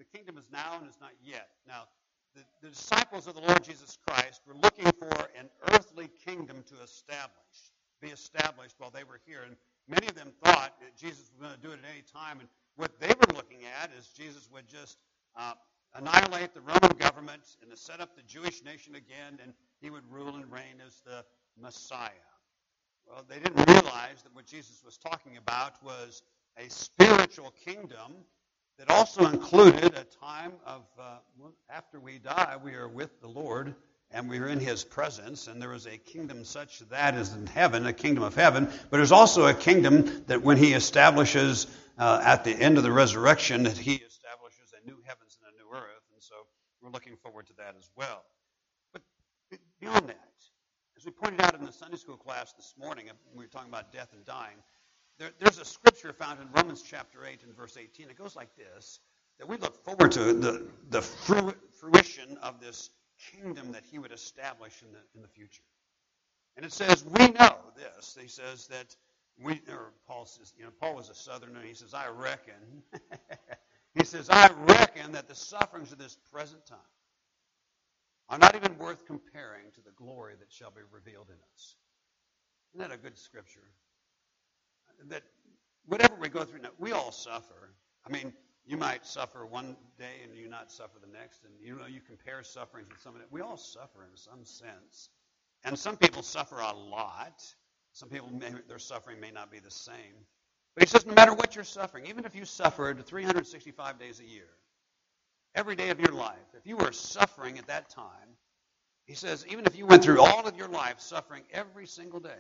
the kingdom is now and is not yet. Now, the disciples of the Lord Jesus Christ were looking for an earthly kingdom to be established while they were here. And many of them thought that Jesus was going to do it at any time. And what they were looking at is Jesus would just annihilate the Roman government and to set up the Jewish nation again, and he would rule and reign as the Messiah. Well, they didn't realize that what Jesus was talking about was a spiritual kingdom that also included a time of, after we die, we are with the Lord, and we are in his presence, and there is a kingdom such that is in heaven, a kingdom of heaven, but there's also a kingdom that when he establishes at the end of the resurrection, that he establishes a new heavens and a new earth, and so we're looking forward to that as well. But beyond that, as we pointed out in the Sunday school class this morning, when we were talking about death and dying, there's a scripture found in Romans chapter 8 and verse 18. It goes like this, that we look forward to the fruition of this kingdom that he would establish in the future. And it says, we know this. He says that Paul says, Paul was a southerner, and he says, I reckon that the sufferings of this present time are not even worth comparing to the glory that shall be revealed in us. Isn't that a good scripture? That whatever we go through now, we all suffer. I mean, you might suffer one day and you not suffer the next, and you compare sufferings with somebody. We all suffer in some sense, and some people suffer a lot. Some people, their suffering may not be the same. But he says, no matter what you're suffering, even if you suffered 365 days a year, every day of your life, if you were suffering at that time, he says, even if you went through all of your life suffering every single day,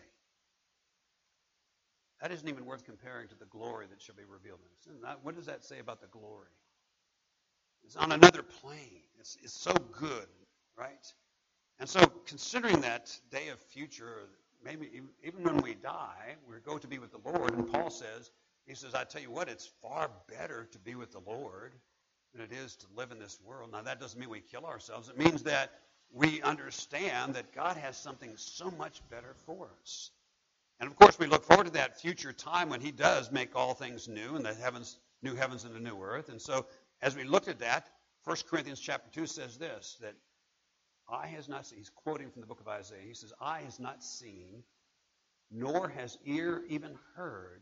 that isn't even worth comparing to the glory that shall be revealed in us. What does that say about the glory? It's on another plane. It's so good, right? And so considering that day of future, maybe even when we die, we go to be with the Lord. And Paul says, he says, I tell you what, it's far better to be with the Lord than it is to live in this world. Now, that doesn't mean we kill ourselves. It means that we understand that God has something so much better for us. And, of course, we look forward to that future time when he does make all things new, and the new heavens and the new earth. And so as we look at that, 1 Corinthians chapter 2 says this, that eye has not seen. He's quoting from the book of Isaiah. He says, eye has not seen, nor has ear even heard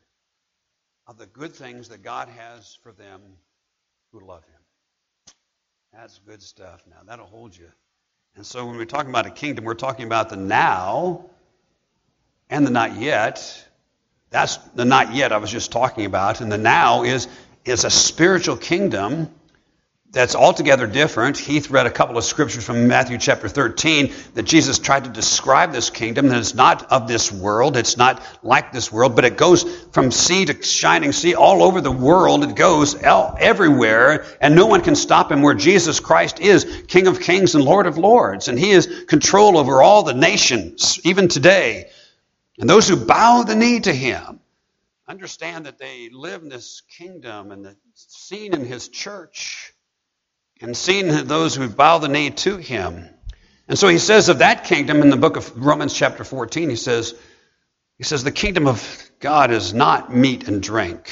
of the good things that God has for them who love him. That's good stuff now. That'll hold you. And so when we're talking about a kingdom, we're talking about the now and the not yet. That's the not yet I was just talking about. And the now is a spiritual kingdom that's altogether different. Heath read a couple of scriptures from Matthew chapter 13 that Jesus tried to describe this kingdom. That it's not of this world. It's not like this world, but it goes from sea to shining sea all over the world. It goes everywhere, and no one can stop him where Jesus Christ is King of kings and Lord of lords. And he has control over all the nations, even today. And those who bow the knee to him understand that they live in this kingdom, and that's seen in his church and seen those who bow the knee to him. And so he says of that kingdom in the book of Romans chapter 14, he says, the kingdom of God is not meat and drink,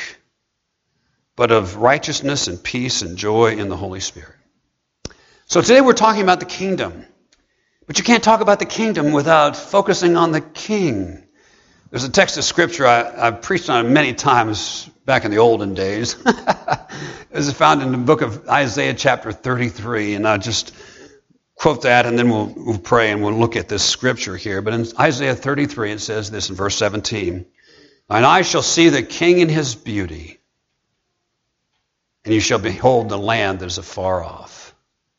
but of righteousness and peace and joy in the Holy Spirit. So today we're talking about the kingdom. But you can't talk about the kingdom without focusing on the king. There's a text of scripture I've preached on it many times back in the olden days. This is found in the book of Isaiah chapter 33, and I'll just quote that, and then we'll pray and we'll look at this scripture here. But in Isaiah 33, it says this in verse 17, and I shall see the king in his beauty, and you shall behold the land that is afar off.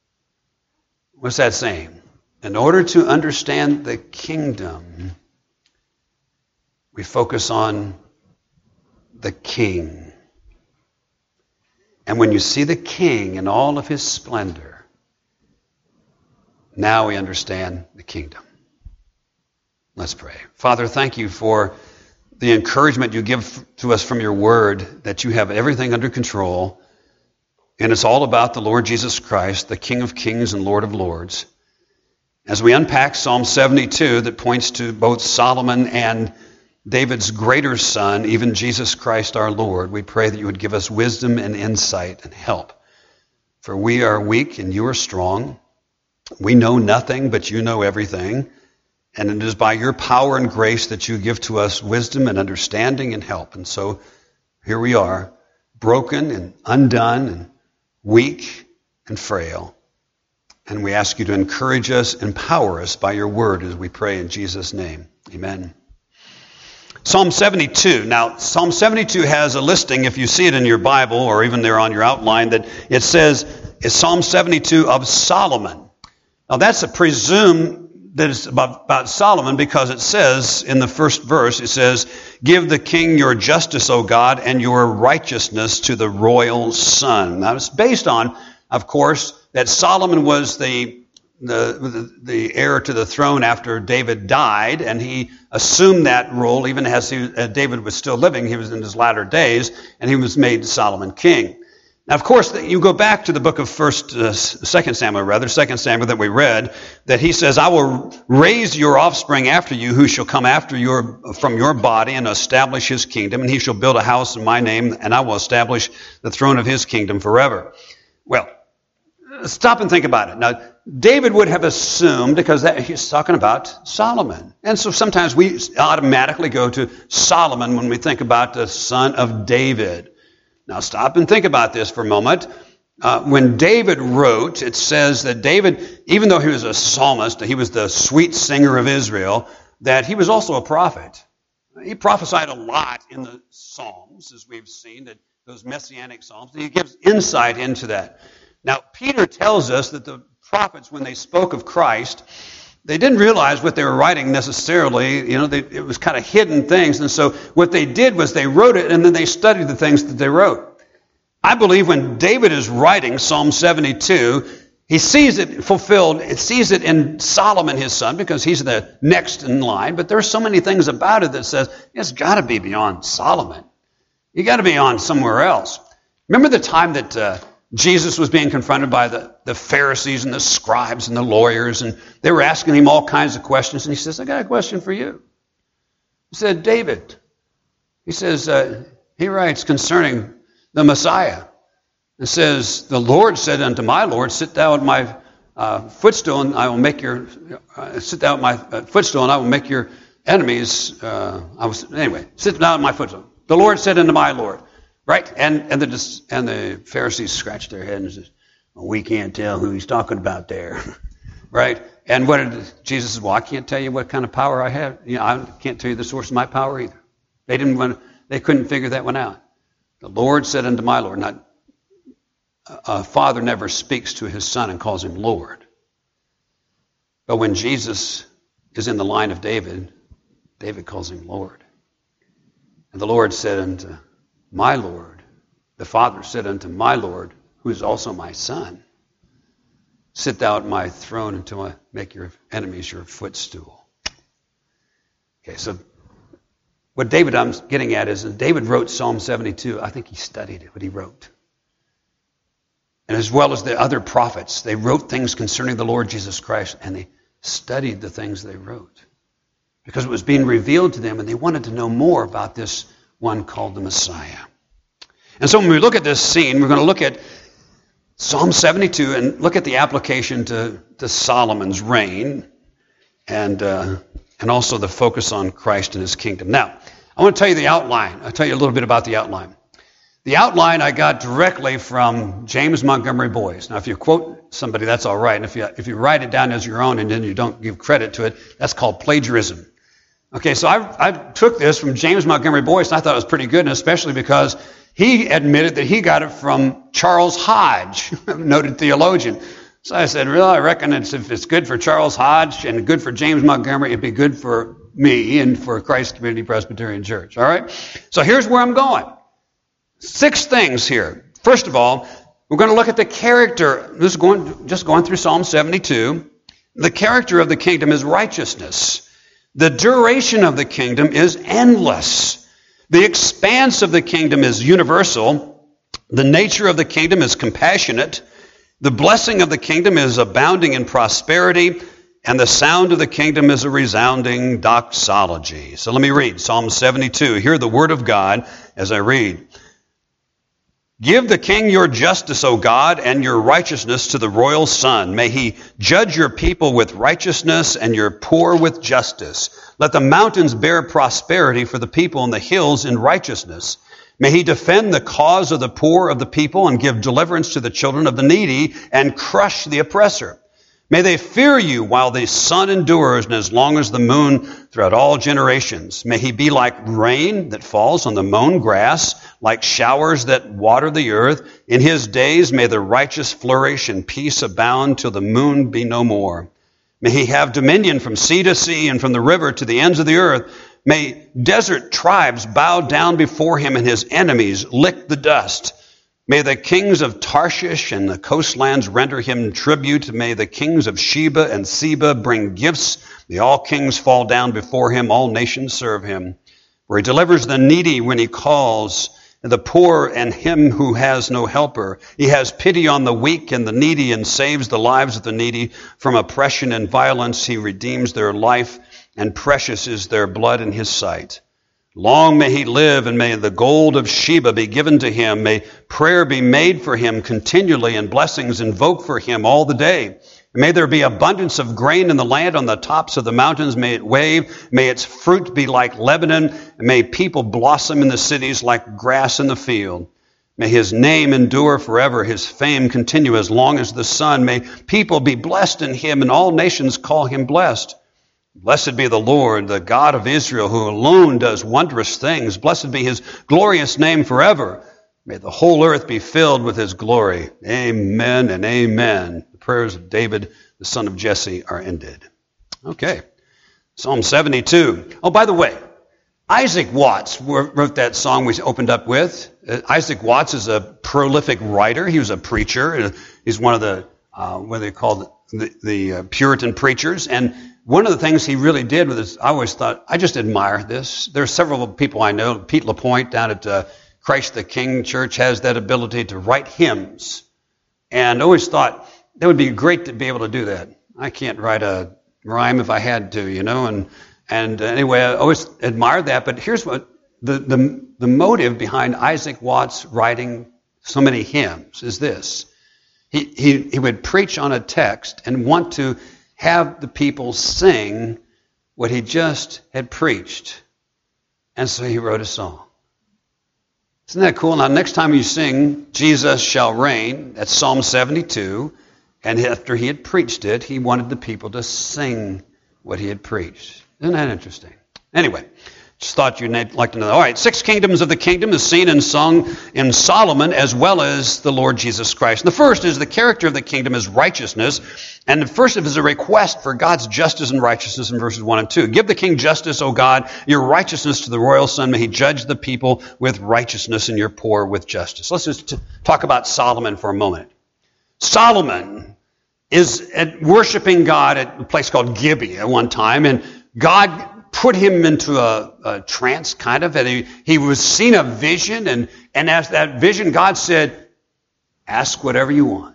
What's that saying? In order to understand the kingdom, we focus on the king. And when you see the king in all of his splendor, now we understand the kingdom. Let's pray. Father, thank you for the encouragement you give to us from your word, that you have everything under control, and it's all about the Lord Jesus Christ, the King of kings and Lord of lords. As we unpack Psalm 72 that points to both Solomon and David's greater son, even Jesus Christ our Lord, we pray that you would give us wisdom and insight and help For we are weak and you are strong. We know nothing, but you know everything. And it is by your power and grace that you give to us wisdom and understanding and help. And so here we are, broken and undone and weak and frail. And we ask you to encourage us, empower us by your word as we pray in Jesus' name. Amen. Psalm 72. Now, Psalm 72 has a listing, if you see it in your Bible or even there on your outline, that it says it's Psalm 72 of Solomon. Now, that's a presume that it's about Solomon because it says in the first verse, it says, give the king your justice, O God, and your righteousness to the royal son. Now, it's based on, of course, that Solomon was the heir to the throne after David died, and he assumed that role even as David was still living. He was in his latter days, and he was made Solomon king. Now, of course, you go back to the book of 2 Samuel that we read, that he says, I will raise your offspring after you, who shall come after from your body and establish his kingdom, and he shall build a house in my name, and I will establish the throne of his kingdom forever. Well, stop and think about it. Now, David would have assumed, because he's talking about Solomon. And so sometimes we automatically go to Solomon when we think about the son of David. Now, stop and think about this for a moment. When David wrote, it says that David, even though he was a psalmist, he was the sweet singer of Israel, that he was also a prophet. He prophesied a lot in the Psalms, as we've seen, that those messianic Psalms. And he gives insight into that. Now, Peter tells us that the prophets, when they spoke of Christ, they didn't realize what they were writing necessarily. It was kind of hidden things. And so what they did was they wrote it, and then they studied the things that they wrote. I believe when David is writing Psalm 72, he sees it fulfilled. He sees it in Solomon, his son, because he's the next in line. But there are so many things about it that says, it's got to be beyond Solomon. You got to be on somewhere else. Remember the time that Jesus was being confronted by the Pharisees and the scribes and the lawyers, and they were asking him all kinds of questions. And he says, I got a question for you. He said, David. He says, he writes concerning the Messiah. It says, the Lord said unto my Lord, sit thou at my footstool, and I will make your sit thou at my footstool, and I will make your enemies. Sit thou at my footstool. The Lord said unto my Lord. Right, and the Pharisees scratched their head and said, well, we can't tell who he's talking about there, right? And what did Jesus say? Well, I can't tell you what kind of power I have. I can't tell you the source of my power either. They couldn't figure that one out. The Lord said unto my Lord. Not a father never speaks to his son and calls him Lord. But when Jesus is in the line of David, David calls him Lord. And the Lord said unto my Lord, the Father said unto my Lord, who is also my son, sit thou at my throne until I make your enemies your footstool. Okay, so what I'm getting at is that David wrote Psalm 72. I think he studied it, what he wrote. And as well as the other prophets, they wrote things concerning the Lord Jesus Christ, and they studied the things they wrote. Because it was being revealed to them, and they wanted to know more about this one called the Messiah. And so when we look at this scene, we're going to look at Psalm 72 and look at the application to Solomon's reign and also the focus on Christ and his kingdom. Now, I want to tell you the outline. I'll tell you a little bit about the outline. The outline I got directly from James Montgomery Boyce. Now, if you quote somebody, that's all right. And if you write it down as your own and then you don't give credit to it, that's called plagiarism. Okay, so I took this from James Montgomery Boyce, and I thought it was pretty good, and especially because he admitted that he got it from Charles Hodge, a noted theologian. So I said, really, I reckon if it's good for Charles Hodge and good for James Montgomery, it'd be good for me and for Christ Community Presbyterian Church. All right? So here's where I'm going. 6 things here. First of all, we're going to look at the character. This is just going through Psalm 72. The character of the kingdom is righteousness. The duration of the kingdom is endless. The expanse of the kingdom is universal. The nature of the kingdom is compassionate. The blessing of the kingdom is abounding in prosperity. And the sound of the kingdom is a resounding doxology. So let me read Psalm 72. Hear the word of God as I read. Give the king your justice, O God, and your righteousness to the royal son. May he judge your people with righteousness and your poor with justice. Let the mountains bear prosperity for the people and the hills in righteousness. May he defend the cause of the poor of the people and give deliverance to the children of the needy and crush the oppressor. May they fear you while the sun endures and as long as the moon throughout all generations. May he be like rain that falls on the mown grass, like showers that water the earth. In his days may the righteous flourish and peace abound till the moon be no more. May he have dominion from sea to sea and from the river to the ends of the earth. May desert tribes bow down before him and his enemies lick the dust. May the kings of Tarshish and the coastlands render him tribute. May the kings of Sheba and Seba bring gifts. May all kings fall down before him. All nations serve him. For he delivers the needy when he calls, the poor and him who has no helper. He has pity on the weak and the needy and saves the lives of the needy from oppression and violence. He redeems their life, and precious is their blood in his sight. Long may he live, and may the gold of Sheba be given to him. May prayer be made for him continually, and blessings invoked for him all the day. May there be abundance of grain in the land on the tops of the mountains. May it wave. May its fruit be like Lebanon. And may people blossom in the cities like grass in the field. May his name endure forever, his fame continue as long as the sun. May people be blessed in him, and all nations call him blessed. Blessed be the Lord, the God of Israel, who alone does wondrous things. Blessed be his glorious name forever. May the whole earth be filled with his glory. Amen and amen. The prayers of David, the son of Jesse, are ended. Okay. Psalm 72. Oh, by the way, Isaac Watts wrote that song we opened up with. Isaac Watts is a prolific writer. He was a preacher. He's one of the, what they called the Puritan preachers. And one of the things he really did with this, I always thought, I just admire this. There are several people I know. Pete LaPointe down at Christ the King Church has that ability to write hymns. And I always thought that would be great to be able to do that. I can't write a rhyme if I had to, you know. And anyway, I always admired that. But here's what the motive behind Isaac Watts writing so many hymns is this. He would preach on a text and want to have the people sing what he just had preached. And so he wrote a song. Isn't that cool? Now, next time you sing, Jesus Shall Reign, that's Psalm 72, and after he had preached it, he wanted the people to sing what he had preached. Isn't that interesting? Anyway, just thought you'd like to know. All right, 6 kingdoms of the kingdom is seen and sung in Solomon as well as the Lord Jesus Christ. And the first is the character of the kingdom is righteousness. And the first is a request for God's justice and righteousness in verses 1 and 2. Give the king justice, O God, your righteousness to the royal son. May he judge the people with righteousness and your poor with justice. Let's just talk about Solomon for a moment. Solomon is worshiping God at a place called Gibeah at one time. And God put him into a trance, kind of, and he was seen a vision, and as that vision, God said, ask whatever you want.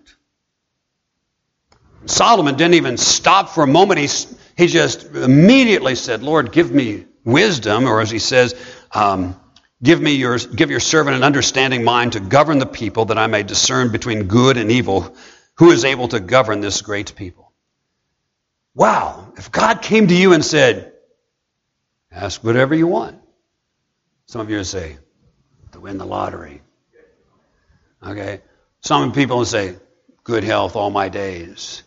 Solomon didn't even stop for a moment. He just immediately said, Lord, give me wisdom, or as he says, give your servant an understanding mind to govern the people, that I may discern between good and evil. Who is able to govern this great people? Wow, if God came to you and said, ask whatever you want. Some of you would say, to win the lottery. Okay. Some people would say, good health all my days.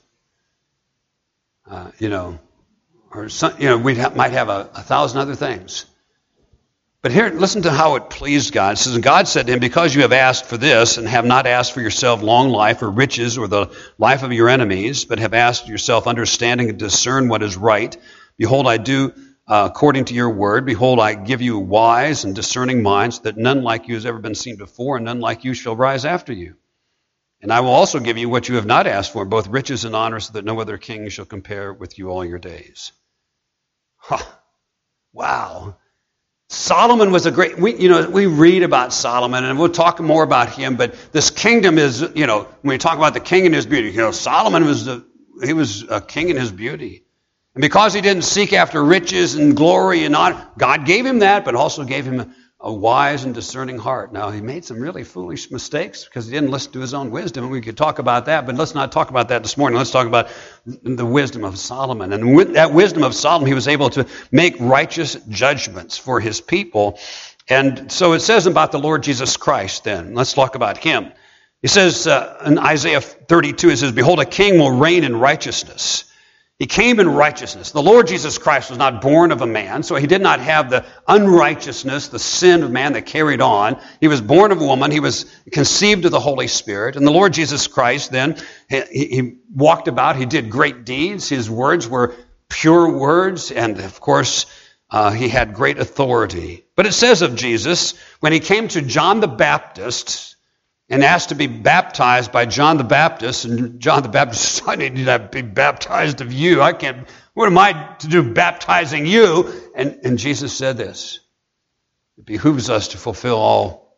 Or some, we might have 1,000 other things. But here, listen to how it pleased God. It says, and God said to him, because you have asked for this and have not asked for yourself long life or riches or the life of your enemies, but have asked yourself understanding and discern what is right, behold, I do according to your word. Behold, I give you wise and discerning minds, that none like you has ever been seen before, and none like you shall rise after you. And I will also give you what you have not asked for, both riches and honor, so that no other king shall compare with you all your days. Huh. Wow. Solomon was a great, we read about Solomon, and we'll talk more about him, but this kingdom is, when we talk about the king and his beauty, Solomon was a king in his beauty. And because he didn't seek after riches and glory and honor, God gave him that, but also gave him a wise and discerning heart. Now, he made some really foolish mistakes because he didn't listen to his own wisdom. We could talk about that, but let's not talk about that this morning. Let's talk about the wisdom of Solomon. And with that wisdom of Solomon, he was able to make righteous judgments for his people. And so it says about the Lord Jesus Christ then. Let's talk about him. He says in Isaiah 32, it says, "Behold, a king will reign in righteousness." He came in righteousness. The Lord Jesus Christ was not born of a man, so he did not have the unrighteousness, the sin of man that carried on. He was born of a woman. He was conceived of the Holy Spirit. And the Lord Jesus Christ then, he walked about. He did great deeds. His words were pure words. And, of course, he had great authority. But it says of Jesus, when he came to John the Baptist and asked to be baptized by John the Baptist, and John the Baptist said, "I need to be baptized of you. What am I to do baptizing you?" And Jesus said this, "It behooves us to fulfill all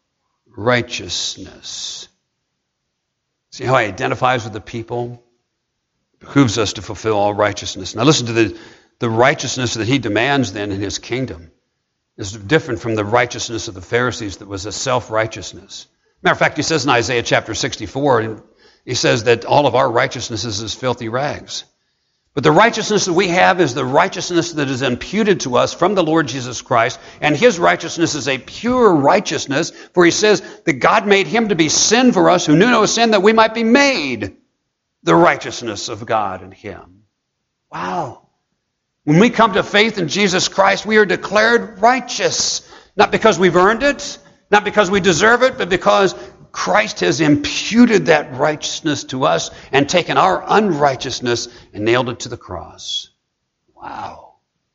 righteousness." See how he identifies with the people? It behooves us to fulfill all righteousness. Now listen to the righteousness that he demands then in his kingdom is different from the righteousness of the Pharisees that was a self-righteousness. Matter of fact, he says in Isaiah chapter 64, he says that all of our righteousness is as filthy rags. But the righteousness that we have is the righteousness that is imputed to us from the Lord Jesus Christ, and his righteousness is a pure righteousness, for he says that God made him to be sin for us who knew no sin, that we might be made the righteousness of God in him. Wow. When we come to faith in Jesus Christ, we are declared righteous, not because we've earned it, not because we deserve it, but because Christ has imputed that righteousness to us and taken our unrighteousness and nailed it to the cross. Wow.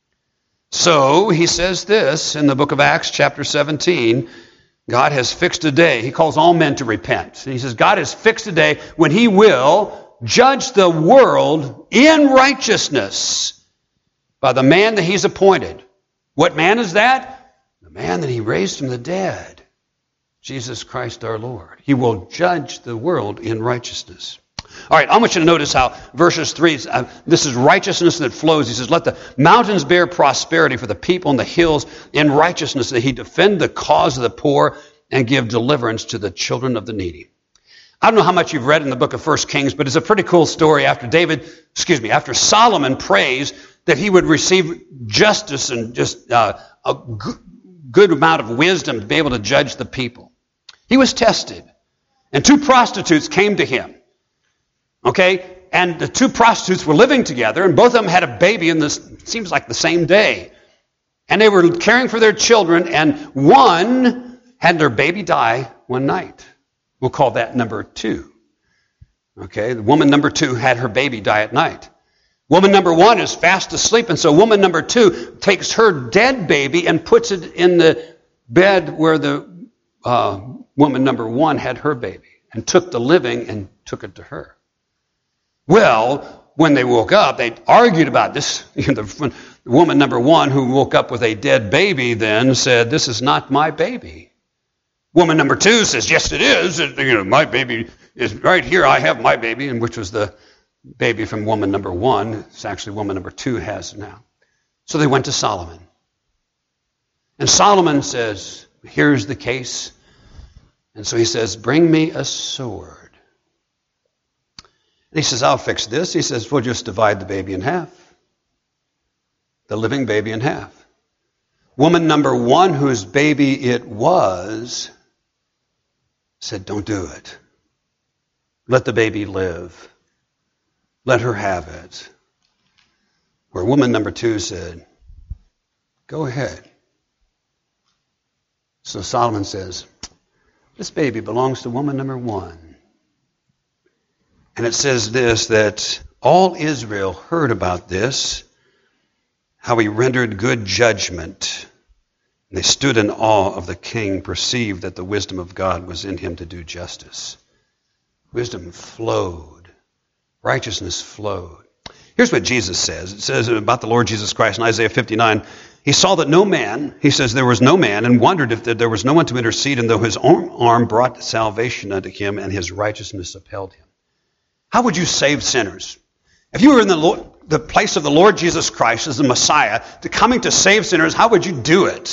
So he says this in the book of Acts chapter 17, God has fixed a day. He calls all men to repent. He says God has fixed a day when he will judge the world in righteousness by the man that he's appointed. What man is that? The man that he raised from the dead. Jesus Christ our Lord. He will judge the world in righteousness. All right, I want you to notice how verses 3, this is righteousness that flows. He says, "Let the mountains bear prosperity for the people and the hills in righteousness, that he defend the cause of the poor and give deliverance to the children of the needy." I don't know how much you've read in the book of 1 Kings, but it's a pretty cool story after Solomon prays that he would receive justice and just a good amount of wisdom to be able to judge the people. He was tested. And 2 prostitutes came to him. Okay? And the 2 prostitutes were living together, and both of them had a baby in this, seems like the same day. And they were caring for their children, and one had their baby die one night. We'll call that number 2. Okay? The woman number 2 had her baby die at night. Woman number 1 is fast asleep, and so woman number 2 takes her dead baby and puts it in the bed where the woman number 1 had her baby, and took the living and took it to her. Well, when they woke up, they argued about this. The woman number 1 who woke up with a dead baby then said, "This is not my baby." Woman number 2 says, "Yes, it is. My baby is right here. I have my baby," and which was the baby from woman number 1. It's actually woman number 2 has now. So they went to Solomon. And Solomon says, "Here's the case." And so he says, "Bring me a sword." And he says, "I'll fix this." He says, "We'll just divide the baby in half. The living baby in half." Woman number 1, whose baby it was, said, "Don't do it. Let the baby live. Let her have it." Where woman number 2 said, "Go ahead." So Solomon says, "This baby belongs to woman number 1. And it says this, that all Israel heard about this, how he rendered good judgment. And they stood in awe of the king, perceived that the wisdom of God was in him to do justice. Wisdom flowed. Righteousness flowed. Here's what Jesus says. It says about the Lord Jesus Christ in Isaiah 59, he saw that no man, he says there was no man, and wondered if there was no one to intercede, and though his own arm brought salvation unto him, and his righteousness upheld him. How would you save sinners? If you were in the place of the Lord Jesus Christ as the Messiah, coming to save sinners, how would you do it?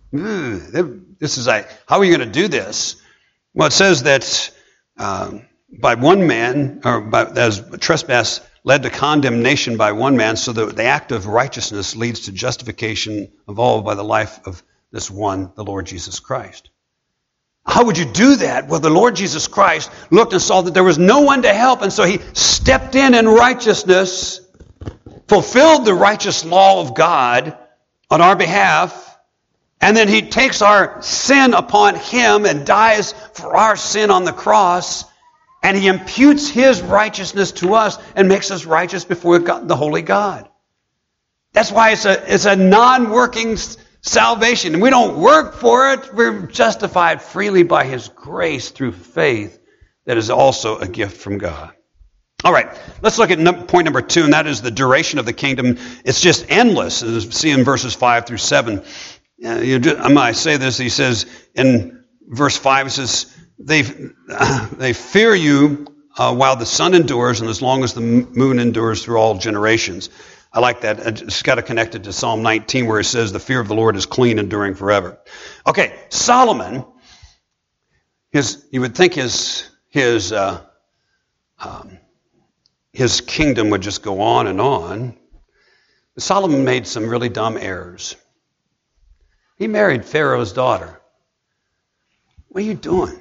This is like, how are you going to do this? Well, it says that by one man, as trespass led to condemnation by one man, so that the act of righteousness leads to justification of all by the life of this one, the Lord Jesus Christ. How would you do that? Well, the Lord Jesus Christ looked and saw that there was no one to help, and so he stepped in righteousness, fulfilled the righteous law of God on our behalf, and then he takes our sin upon him and dies for our sin on the cross, and he imputes his righteousness to us and makes us righteous before God, the holy God. That's why it's a non-working salvation. And we don't work for it. We're justified freely by his grace through faith that is also a gift from God. All right, let's look at point number 2, and that is the duration of the kingdom. It's just endless, as we see in verses 5 through 7. I say this, he says in verse 5, it says, they fear you while the sun endures, and as long as the moon endures through all generations. I like that. It's got to connect it to Psalm 19 where it says, the fear of the Lord is clean, enduring forever. Okay, Solomon, you would think his kingdom would just go on and on. But Solomon made some really dumb errors. He married Pharaoh's daughter. What are you doing?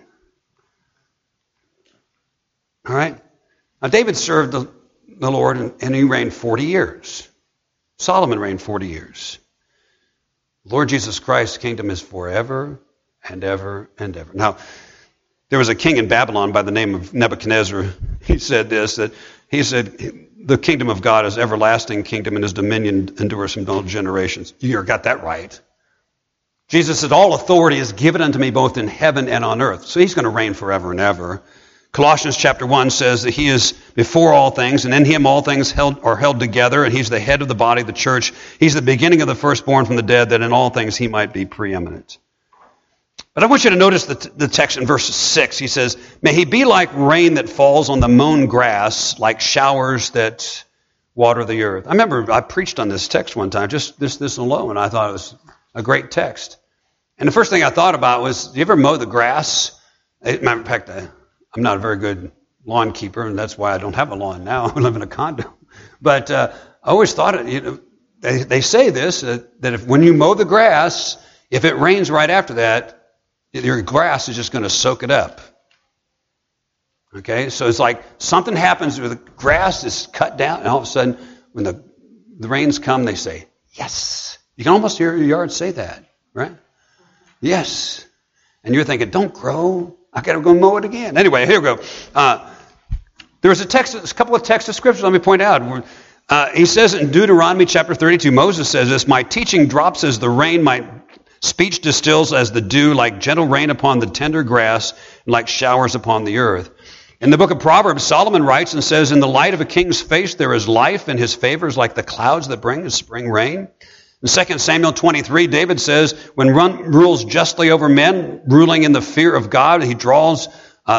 All right? Now, David served the Lord, and he reigned 40 years. Solomon reigned 40 years. Lord Jesus Christ's kingdom is forever and ever and ever. Now, there was a king in Babylon by the name of Nebuchadnezzar. He said this, that he said, the kingdom of God is everlasting kingdom, and his dominion endures from all generations. You got that right. Jesus said, all authority is given unto me both in heaven and on earth. So he's going to reign forever and ever. Colossians chapter 1 says that he is before all things, and in him all things are held together, and he's the head of the body, the church. He's the beginning of the firstborn from the dead, that in all things he might be preeminent. But I want you to notice the text in verse 6. He says, may he be like rain that falls on the mown grass, like showers that water the earth. I remember I preached on this text one time, just this alone, and I thought it was a great text. And the first thing I thought about was, do you ever mow the grass? Matter of fact, I'm not a very good lawn keeper, and that's why I don't have a lawn now. I live in a condo. But I always thought, they say this, that if when you mow the grass, if it rains right after that, your grass is just going to soak it up. Okay, so it's like something happens where the grass is cut down, and all of a sudden, when the rains come, they say, yes. You can almost hear your yard say that, right? Yes. And you're thinking, don't grow. I got to go mow it again. Anyway, here we go. There was a couple of texts of scripture, let me point out. He says in Deuteronomy chapter 32, Moses says this, my teaching drops as the rain, my speech distills as the dew, like gentle rain upon the tender grass, and like showers upon the earth. In the book of Proverbs, Solomon writes and says, in the light of a king's face there is life, and his favor is like the clouds that bring the spring rain. In 2 Samuel 23, David says, when one rules justly over men, ruling in the fear of God, he dawns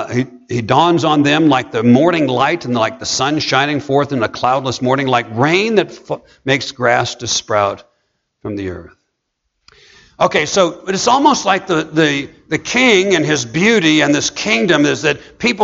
on them like the morning light and like the sun shining forth in a cloudless morning, like rain that makes grass to sprout from the earth. Okay, so it's almost like the king and his beauty and this kingdom is that people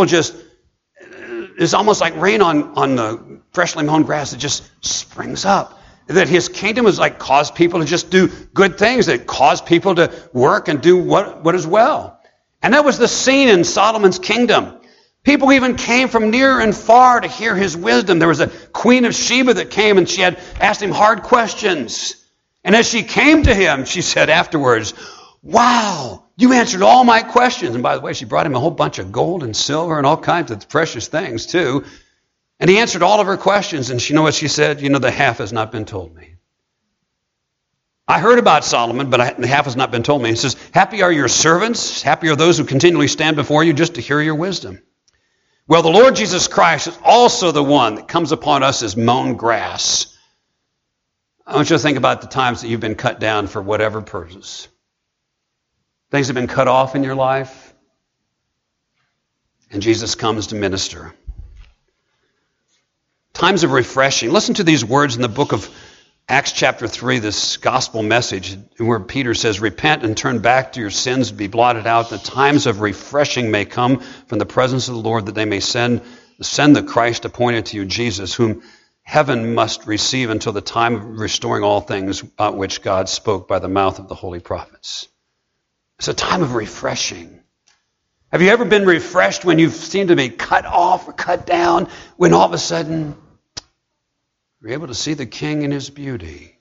it's almost like rain on the freshly mown grass that just springs up. That his kingdom is like cause people to just do good things, that cause people to work and do what is well. And that was the scene in Solomon's kingdom. People even came from near and far to hear his wisdom. There was a queen of Sheba that came, and she had asked him hard questions. And as she came to him, she said afterwards, wow, you answered all my questions. And by the way, she brought him a whole bunch of gold and silver and all kinds of precious things too. And he answered all of her questions, and you know what she said? The half has not been told me. I heard about Solomon, but the half has not been told me. He says, happy are your servants, happy are those who continually stand before you just to hear your wisdom. Well, the Lord Jesus Christ is also the one that comes upon us as mown grass. I want you to think about the times that you've been cut down for whatever purpose. Things have been cut off in your life, and Jesus comes to minister. Times of refreshing. Listen to these words in the book of Acts chapter 3, this gospel message where Peter says, repent and turn back to your sins, be blotted out. The times of refreshing may come from the presence of the Lord, that they may send the Christ appointed to you, Jesus, whom heaven must receive until the time of restoring all things about which God spoke by the mouth of the holy prophets. It's a time of refreshing. Have you ever been refreshed when you seem to be cut off or cut down, when all of a sudden you're able to see the King in his beauty?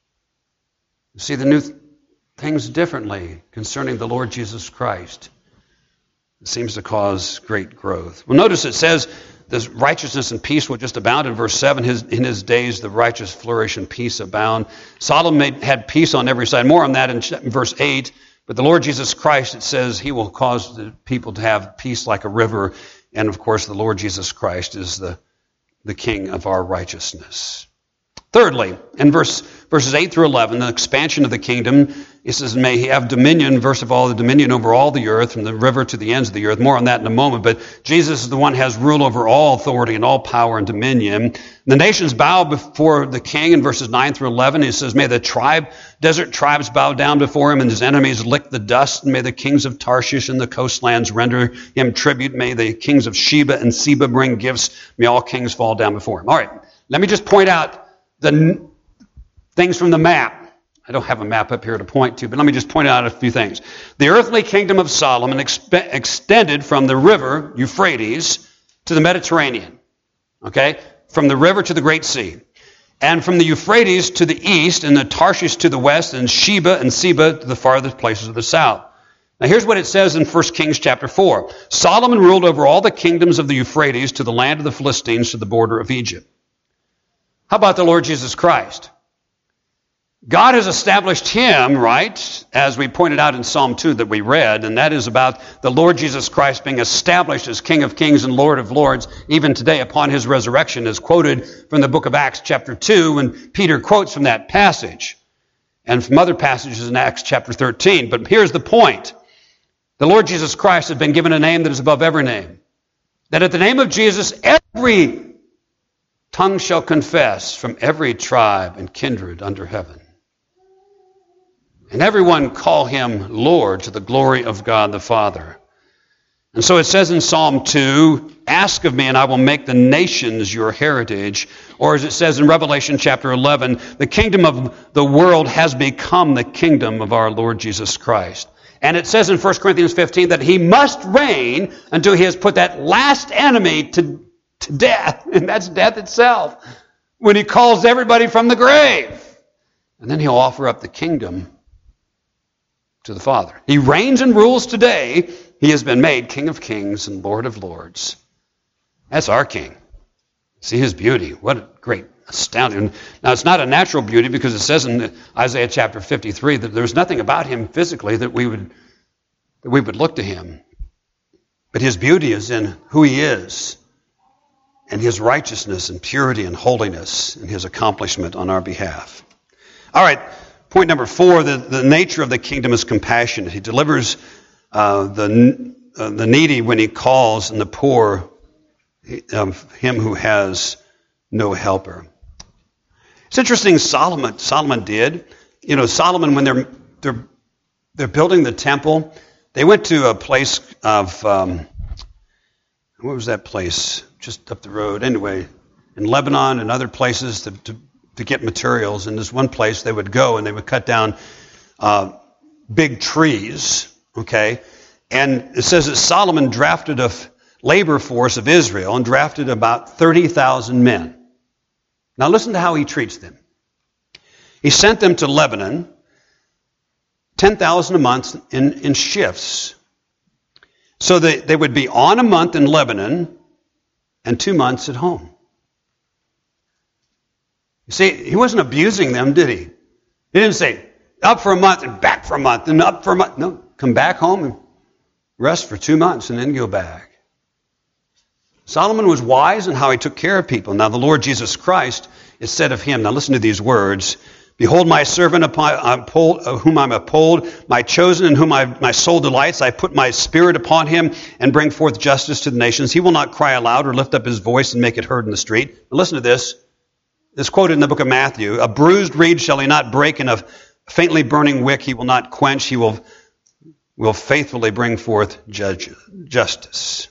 You see the new things differently concerning the Lord Jesus Christ. It seems to cause great growth. Well, notice it says this righteousness and peace will just abound in verse 7. In his days the righteous flourish and peace abound. Solomon had peace on every side. More on that in verse 8. But the Lord Jesus Christ, it says, he will cause the people to have peace like a river. And of course, the Lord Jesus Christ is the King of our righteousness. Thirdly, in verses 8 through 11, the expansion of the kingdom, it says, may he have dominion, first of all, the dominion over all the earth, from the river to the ends of the earth. More on that in a moment. But Jesus is the one who has rule over all authority and all power and dominion. The nations bow before the king in verses 9 through 11. It says, may the desert tribes bow down before him, and his enemies lick the dust. And may the kings of Tarshish and the coastlands render him tribute. May the kings of Sheba and Seba bring gifts. May all kings fall down before him. All right, let me just point out the things from the map. I don't have a map up here to point to, but let me just point out a few things. The earthly kingdom of Solomon extended from the river Euphrates to the Mediterranean. Okay? From the river to the Great Sea. And from the Euphrates to the east, and the Tarshish to the west, and Sheba and Seba to the farthest places of the south. Now here's what it says in 1 Kings chapter 4. Solomon ruled over all the kingdoms of the Euphrates to the land of the Philistines to the border of Egypt. How about the Lord Jesus Christ? God has established him, right, as we pointed out in Psalm 2 that we read, and that is about the Lord Jesus Christ being established as King of Kings and Lord of Lords, even today upon his resurrection, as quoted from the book of Acts chapter 2, when Peter quotes from that passage, and from other passages in Acts chapter 13. But here's the point. The Lord Jesus Christ has been given a name that is above every name. That at the name of Jesus, every tongue shall confess, from every tribe and kindred under heaven. And everyone call him Lord, to the glory of God the Father. And so it says in Psalm 2, ask of me and I will make the nations your heritage. Or as it says in Revelation chapter 11, the kingdom of the world has become the kingdom of our Lord Jesus Christ. And it says in 1 Corinthians 15 that he must reign until he has put that last enemy to death. And that's death itself. When he calls everybody from the grave. And then he'll offer up the kingdom to the Father. He reigns and rules today. He has been made King of Kings and Lord of Lords. That's our King. See his beauty. What a great, astounding. Now, it's not a natural beauty because it says in Isaiah chapter 53 that there's nothing about him physically that we would look to him. But his beauty is in who he is and his righteousness and purity and holiness and his accomplishment on our behalf. All right. Point number 4, the nature of the kingdom is compassionate. He delivers the needy when he calls, and the poor him who has no helper. It's interesting. Solomon did. You know, Solomon, when they're building the temple, they went to a place of what was that place? Just up the road. Anyway, in Lebanon and other places to get materials. And this one place they would go and they would cut down big trees, okay? And it says that Solomon drafted a labor force of Israel and drafted about 30,000 men. Now listen to how he treats them. He sent them to Lebanon, 10,000 a month in shifts. So they would be on a month in Lebanon and 2 months at home. You see, he wasn't abusing them, did he? He didn't say, up for a month and back for a month and up for a month. No, come back home and rest for 2 months and then go back. Solomon was wise in how he took care of people. Now, the Lord Jesus Christ is said of him, now listen to these words, behold my servant whom I uphold, my chosen in whom my soul delights. I put my spirit upon him and bring forth justice to the nations. He will not cry aloud or lift up his voice and make it heard in the street. Now listen to this. It's quoted in the book of Matthew. A bruised reed shall he not break, and a faintly burning wick he will not quench. He will faithfully bring forth justice.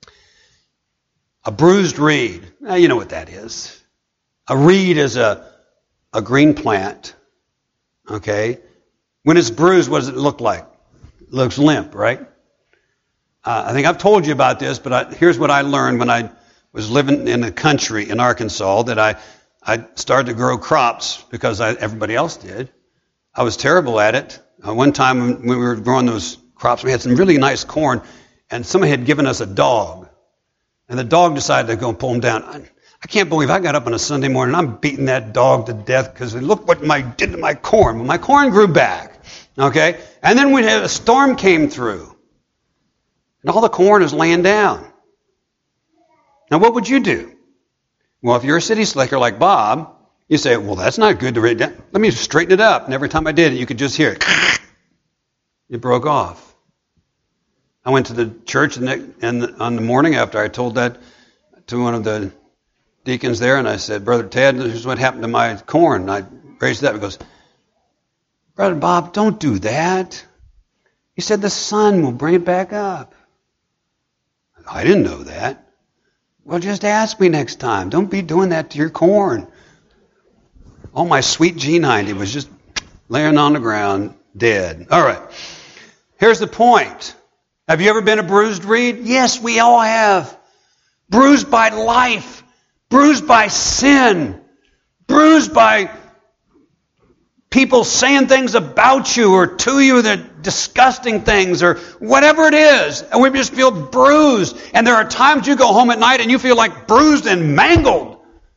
A bruised reed. Now, you know what that is. A reed is a green plant. Okay? When it's bruised, what does it look like? It looks limp, right? I think I've told you about this, but here's what I learned when I was living in the country in Arkansas, that I started to grow crops because everybody else did. I was terrible at it. One time when we were growing those crops, we had some really nice corn, and somebody had given us a dog. And the dog decided to go pull him down. I can't believe I got up on a Sunday morning and I'm beating that dog to death because look what I did to my corn. Well, my corn grew back. Okay? And then we had a storm came through. And all the corn is laying down. Now, what would you do? Well, if you're a city slicker like Bob, you say, well, that's not good to read down. Let me straighten it up. And every time I did it, you could just hear it. It broke off. I went to the church and on the morning after I told that to one of the deacons there, and I said, Brother Ted, this is what happened to my corn. And I raised it up. He goes, Brother Bob, don't do that. He said the sun will bring it back up. I didn't know that. Well, just ask me next time. Don't be doing that to your corn. Oh, my sweet G90 was just laying on the ground, dead. All right. Here's the point. Have you ever been a bruised reed? Yes, we all have. Bruised by life. Bruised by sin. Bruised by people saying things about you or to you that disgusting things or whatever it is. And we just feel bruised. And there are times you go home at night and you feel like bruised and mangled.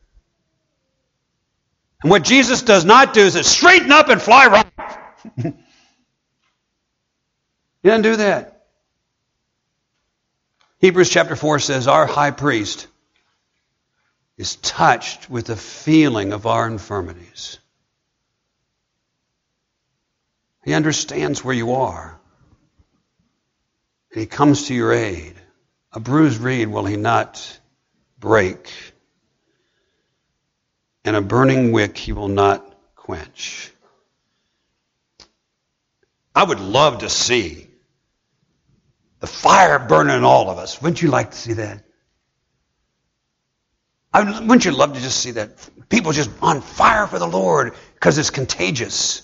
And what Jesus does not do is straighten up and fly right. He doesn't do that. Hebrews chapter 4 says, our high priest is touched with the feeling of our infirmities. He understands where you are. And he comes to your aid. A bruised reed will he not break, and a burning wick he will not quench. I would love to see the fire burning in all of us. Wouldn't you like to see that? Wouldn't you love to just see that? People just on fire for the Lord because it's contagious.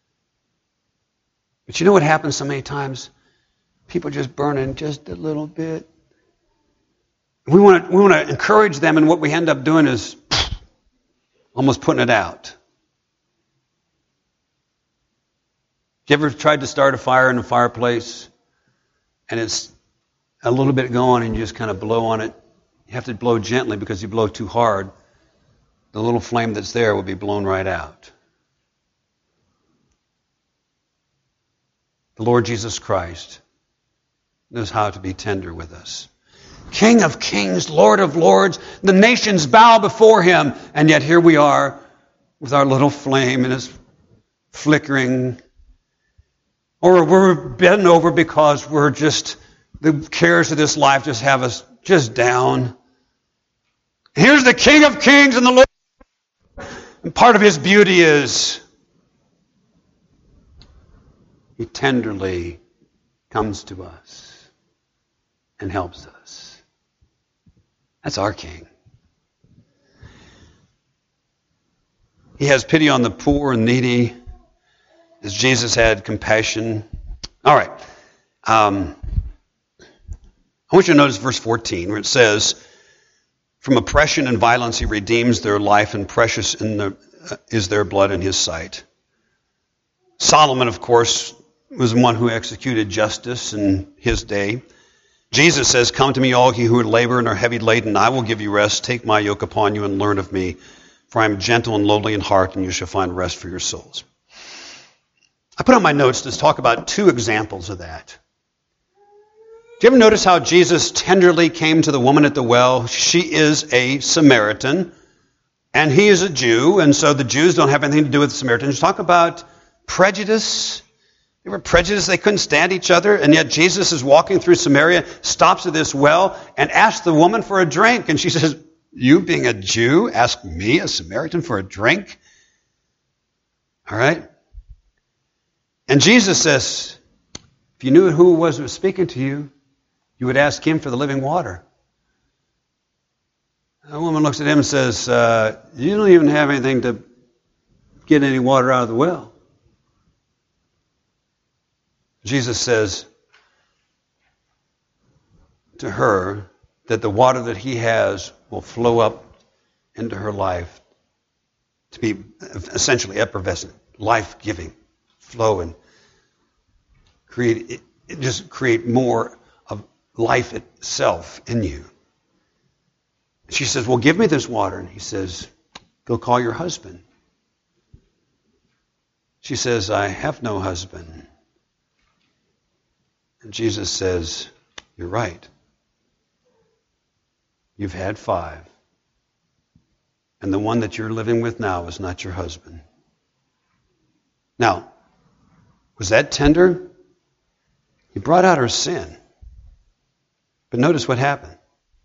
But you know what happens so many times? People just burning just a little bit. We want to encourage them, and what we end up doing is almost putting it out. You ever tried to start a fire in a fireplace, and it's a little bit going, and you just kind of blow on it? You have to blow gently, because if you blow too hard, the little flame that's there will be blown right out. The Lord Jesus Christ knows how to be tender with us. King of kings, Lord of lords, the nations bow before him, and yet here we are with our little flame and it's flickering. Or we're bent over because we're just, the cares of this life just have us just down. Here's the King of kings and the Lord. And part of his beauty is he tenderly comes to us and helps us. That's our King. He has pity on the poor and needy, as Jesus had compassion. All right. I want you to notice verse 14, where it says, from oppression and violence he redeems their life, and precious is their blood in his sight. Solomon, of course, was one who executed justice in his day. Jesus says, come to me, all you who labor and are heavy laden, I will give you rest. Take my yoke upon you and learn of me, for I am gentle and lowly in heart, and you shall find rest for your souls. I put on my notes to talk about two examples of that. Do you ever notice how Jesus tenderly came to the woman at the well? She is a Samaritan, and he is a Jew, and so the Jews don't have anything to do with the Samaritans. Talk about prejudice. They were prejudiced. They couldn't stand each other, and yet Jesus is walking through Samaria, stops at this well, and asks the woman for a drink, and she says, You being a Jew, ask me, a Samaritan, for a drink? All right? And Jesus says, if you knew who it was speaking to you, you would ask him for the living water. A woman looks at him and says, you don't even have anything to get any water out of the well. Jesus says to her that the water that he has will flow up into her life to be essentially effervescent, life-giving, flow and create more of life itself in you. She says, well, give me this water. And he says, go call your husband. She says, I have no husband. And Jesus says, you're right. You've had 5. And the one that you're living with now is not your husband. Now, was that tender? He brought out her sin. But notice what happened.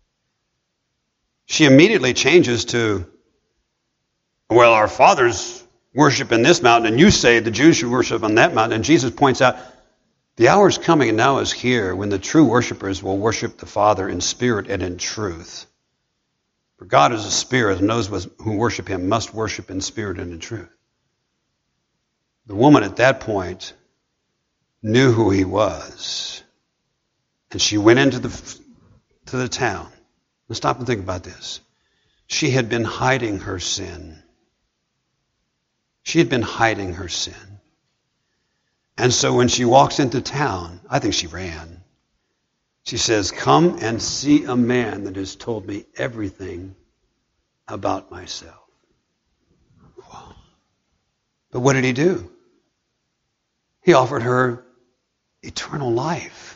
She immediately changes to, well, our fathers worship in this mountain, and you say the Jews should worship on that mountain. And Jesus points out, the hour is coming and now is here when the true worshipers will worship the Father in spirit and in truth. For God is a spirit, and those who worship him must worship in spirit and in truth. The woman at that point knew who he was. And she went into the town. Now stop and think about this. She had been hiding her sin. She had been hiding her sin. And so when she walks into town, I think she ran. She says, come and see a man that has told me everything about myself. Wow. But what did he do? He offered her eternal life.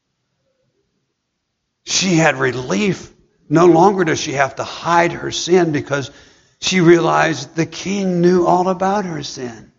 She had relief. No longer does she have to hide her sin because she realized the king knew all about her sin.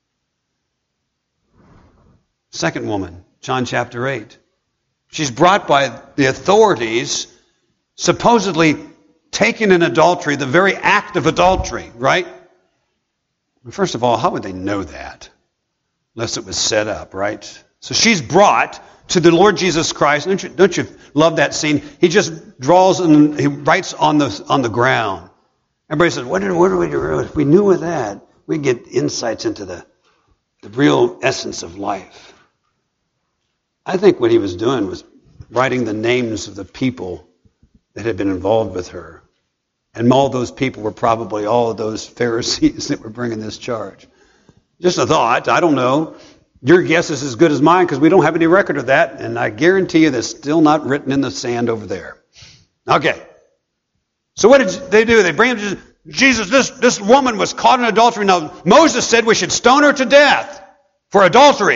Second woman, John chapter 8. She's brought by the authorities, supposedly taken in adultery, the very act of adultery, right? First of all, how would they know that? Unless it was set up, right? So she's brought to the Lord Jesus Christ. Don't you love that scene? He just draws and he writes on the ground. Everybody says, what do we do? If we knew with that, we'd get insights into the real essence of life. I think what he was doing was writing the names of the people that had been involved with her. And all those people were probably all of those Pharisees that were bringing this charge. Just a thought. I don't know. Your guess is as good as mine because we don't have any record of that. And I guarantee you that's still not written in the sand over there. Okay. So what did they do? They bring him to Jesus. This woman was caught in adultery. Now, Moses said we should stone her to death for adultery.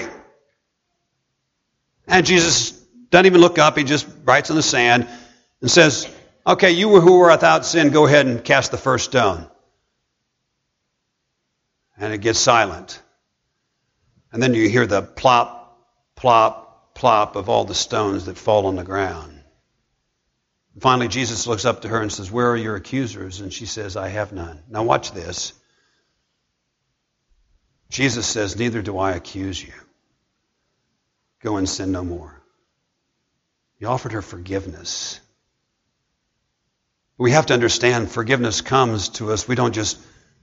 And Jesus doesn't even look up. He just writes in the sand and says, okay, you who were without sin, go ahead and cast the first stone. And it gets silent. And then you hear the plop, plop, plop of all the stones that fall on the ground. And finally, Jesus looks up to her and says, where are your accusers? And she says, I have none. Now watch this. Jesus says, neither do I accuse you. Go and sin no more. He offered her forgiveness. We have to understand forgiveness comes to us. We don't just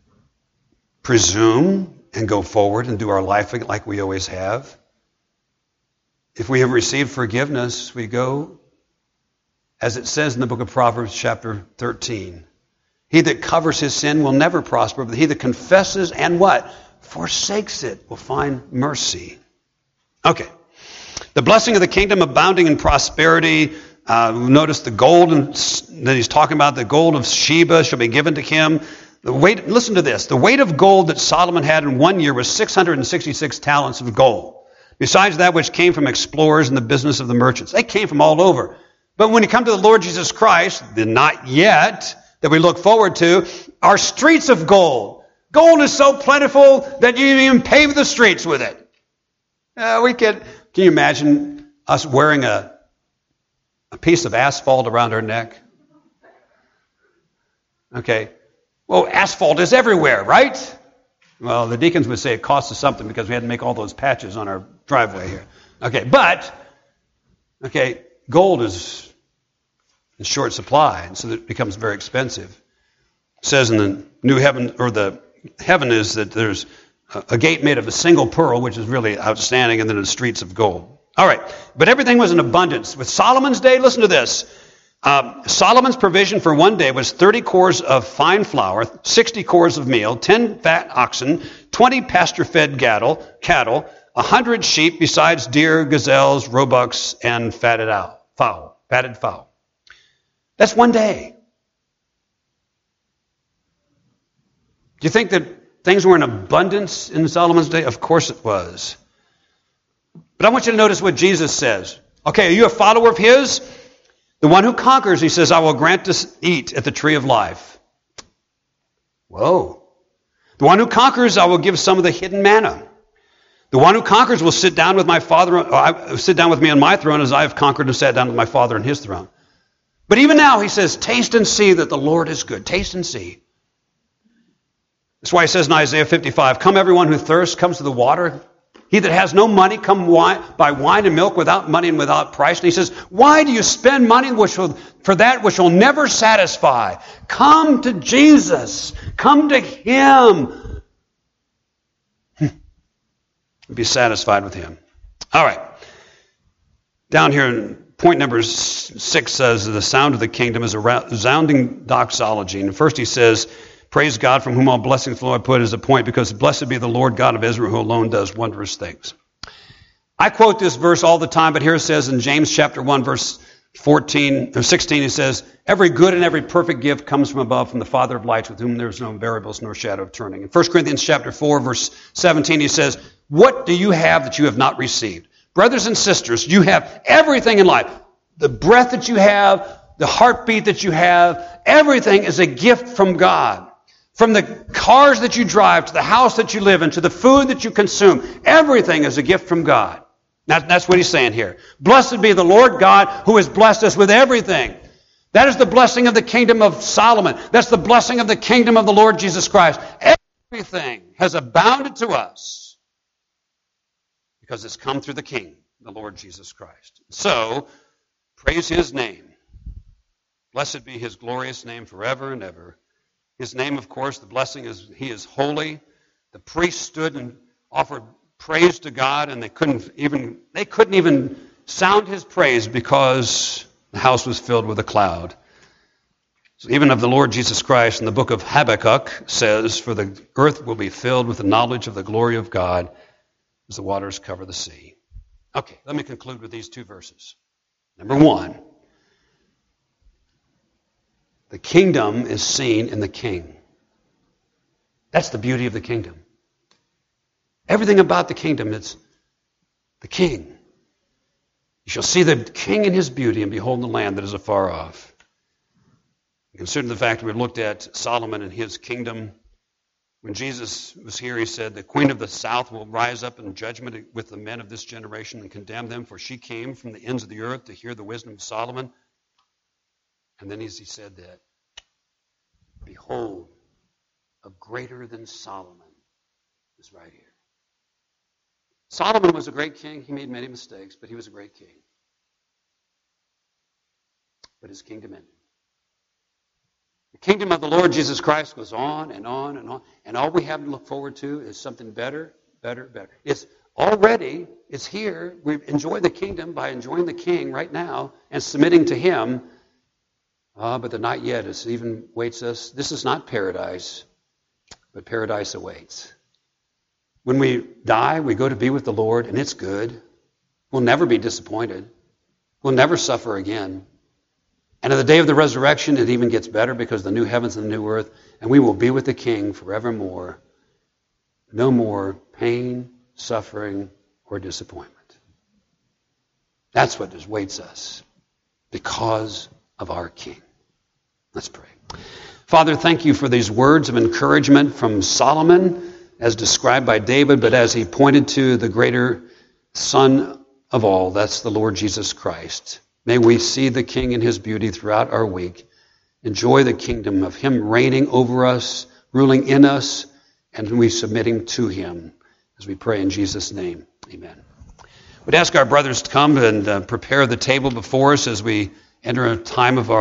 presume and go forward and do our life like we always have. If we have received forgiveness, we go, as it says in the book of Proverbs chapter 13, he that covers his sin will never prosper, but he that confesses and what? Forsakes it will find mercy. Okay. The blessing of the kingdom abounding in prosperity. Notice the gold that he's talking about, the gold of Sheba shall be given to him. Listen to this. The weight of gold that Solomon had in 1 year was 666 talents of gold. Besides that which came from explorers and the business of the merchants. They came from all over. But when you come to the Lord Jesus Christ, the not yet that we look forward to, are streets of gold. Gold is so plentiful that you even pave the streets with it. Can you imagine us wearing a piece of asphalt around our neck? Okay. Well, asphalt is everywhere, right? Well, the deacons would say it cost us something because we had to make all those patches on our driveway here. Okay, but, gold is in short supply, and so it becomes very expensive. It says in the new heaven, or the heaven is that there's a gate made of a single pearl, which is really outstanding, and then the streets of gold. All right, but everything was in abundance. With Solomon's day, listen to this. Solomon's provision for one day was 30 cores of fine flour, 60 cores of meal, 10 fat oxen, 20 pasture-fed cattle, 100 sheep, besides deer, gazelles, roebucks, and fatted fowl. That's one day. Do you think that things were in abundance in Solomon's day? Of course it was. But I want you to notice what Jesus says. Okay, are you a follower of his? The one who conquers, he says, I will grant to eat at the tree of life. Whoa. The one who conquers, I will give some of the hidden manna. The one who conquers will sit down with sit down with me on my throne, as I have conquered and sat down with my Father on his throne. But even now, he says, taste and see that the Lord is good. Taste and see. That's why he says in Isaiah 55, come everyone who thirsts, comes to the water. He that has no money, come buy wine and milk without money and without price. And he says, why do you spend money for that which will never satisfy? Come to Jesus. Come to him. Be satisfied with him. All right. Down here, point number 6 says, the sound of the kingdom is a resounding doxology. And first he says, praise God from whom all blessings flow. I put as a point because blessed be the Lord God of Israel who alone does wondrous things. I quote this verse all the time, but here it says in James chapter 1, verse 14 or 16, it says, every good and every perfect gift comes from above, from the Father of lights, with whom there is no variables nor shadow of turning. In 1 Corinthians chapter 4, verse 17, he says, what do you have that you have not received? Brothers and sisters, you have everything in life. The breath that you have, the heartbeat that you have, everything is a gift from God. From the cars that you drive, to the house that you live in, to the food that you consume, everything is a gift from God. That's what he's saying here. Blessed be the Lord God who has blessed us with everything. That is the blessing of the kingdom of Solomon. That's the blessing of the kingdom of the Lord Jesus Christ. Everything has abounded to us because it's come through the King, the Lord Jesus Christ. So, praise his name. Blessed be his glorious name forever and ever. His name, of course, the blessing is he is holy. The priests stood and offered praise to God, and they couldn't even sound his praise because the house was filled with a cloud. So even of the Lord Jesus Christ, in the book of Habakkuk says, for the earth will be filled with the knowledge of the glory of God as the waters cover the sea. Okay, let me conclude with these two verses. Number 1. The kingdom is seen in the king. That's the beauty of the kingdom. Everything about the kingdom is the king. You shall see the king in his beauty and behold the land that is afar off. Consider the fact that we looked at Solomon and his kingdom. When Jesus was here, he said, the queen of the south will rise up in judgment with the men of this generation and condemn them, for she came from the ends of the earth to hear the wisdom of Solomon. And then he said that, behold, a greater than Solomon is right here. Solomon was a great king. He made many mistakes, but he was a great king. But his kingdom ended. The kingdom of the Lord Jesus Christ goes on and on and on. And all we have to look forward to is something better, better, better. It's here. We enjoy the kingdom by enjoying the king right now and submitting to him. But the not yet is even waits us. This is not paradise, but paradise awaits. When we die, we go to be with the Lord, and it's good. We'll never be disappointed. We'll never suffer again. And on the day of the resurrection, it even gets better because the new heavens and the new earth, and we will be with the King forevermore. No more pain, suffering, or disappointment. That's what awaits us because of our King. Let's pray. Father, thank you for these words of encouragement from Solomon as described by David, but as he pointed to the greater Son of all, that's the Lord Jesus Christ. May we see the King in his beauty throughout our week. enjoy the kingdom of him reigning over us, ruling in us, and we submitting to him as we pray in Jesus' name. Amen. We'd ask our brothers to come and prepare the table before us as we enter a time of our